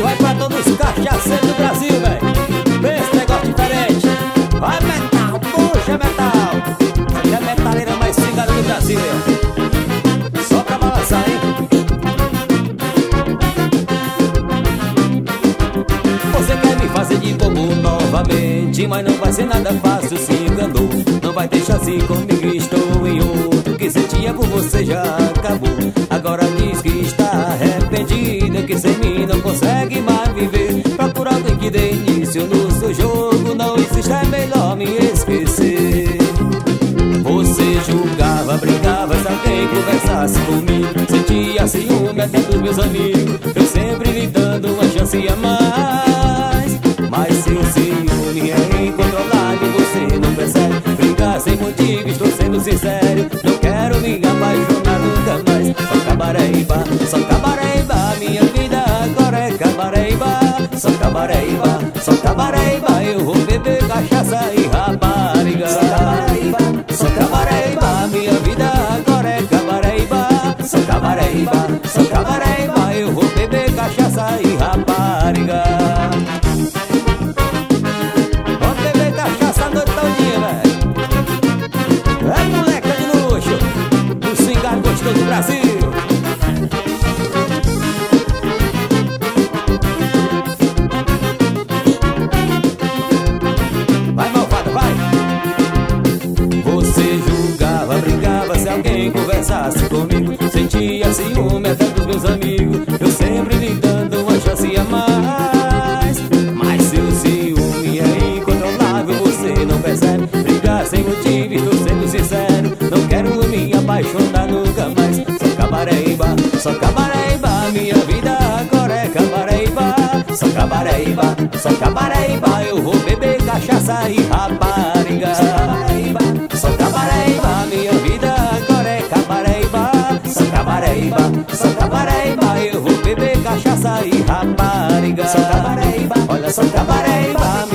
vai pra todos os cachaceiros do Brasil, velho. Vê esse negócio diferente. Vai metal, puxa metal. Isso aqui é a metaleira mais cigana do Brasil. Só pra balançar, hein? Você quer me fazer de bobo novamente, mas não vai ser nada fácil, se enganou. Não vai ter chance comigo, estou em outro. Que sentia por você já acabou. Agora diz que está arrependida, que sem mim não consegue mais viver. Procura alguém que dê início no seu jogo. Não existe, é melhor me esquecer. Você julgava, brincava, se alguém conversasse comigo. Sentia ciúme até dos meus amigos. Eu sempre lhe dando uma chance a mais. Mas seu ciúme é incontrolável, você não percebe. Brigar sem motivo, estou sendo sincero. Não quero me apaixonar nunca mais. Só Cabareíba, só Cabareíba. Minha vida agora é Cabareíba. Só Cabareíba, só Cabareíba. Eu vou beber cachaça e rapariga. Só Cabareíba, só Cabareíba. Minha vida agora é Cabareíba. Só Cabareíba, só Cabareíba. Eu vou beber cachaça e rapariga. Vamos beber cachaça a noite todinha, velho. É moleca de luxo, o cingado gostoso do Brasil. Vai, malvada, vai. Você julgava, brincava, se alguém conversasse comigo. Sentia ciúme até dos meus amigos. Eu sempre lhe dando uma chance a mais. Mas seu ciúme é incontrolável, você não percebe. Brigar sem motivo, estou sendo sincero. Não quero me apaixonar nunca mais. Só Cabareíba, só Cabareíba. Minha vida agora é Cabareíba. Só Cabareíba, só Cabareíba. Eu vou beber cachaça e rapariga. Só Cabareíba, só Cabareíba. Minha vida agora é Cabareíba. Só Cabareíba, só Cabareíba. Eu vou beber cachaça e rapariga. Só Cabareíba, olha só Cabareíba.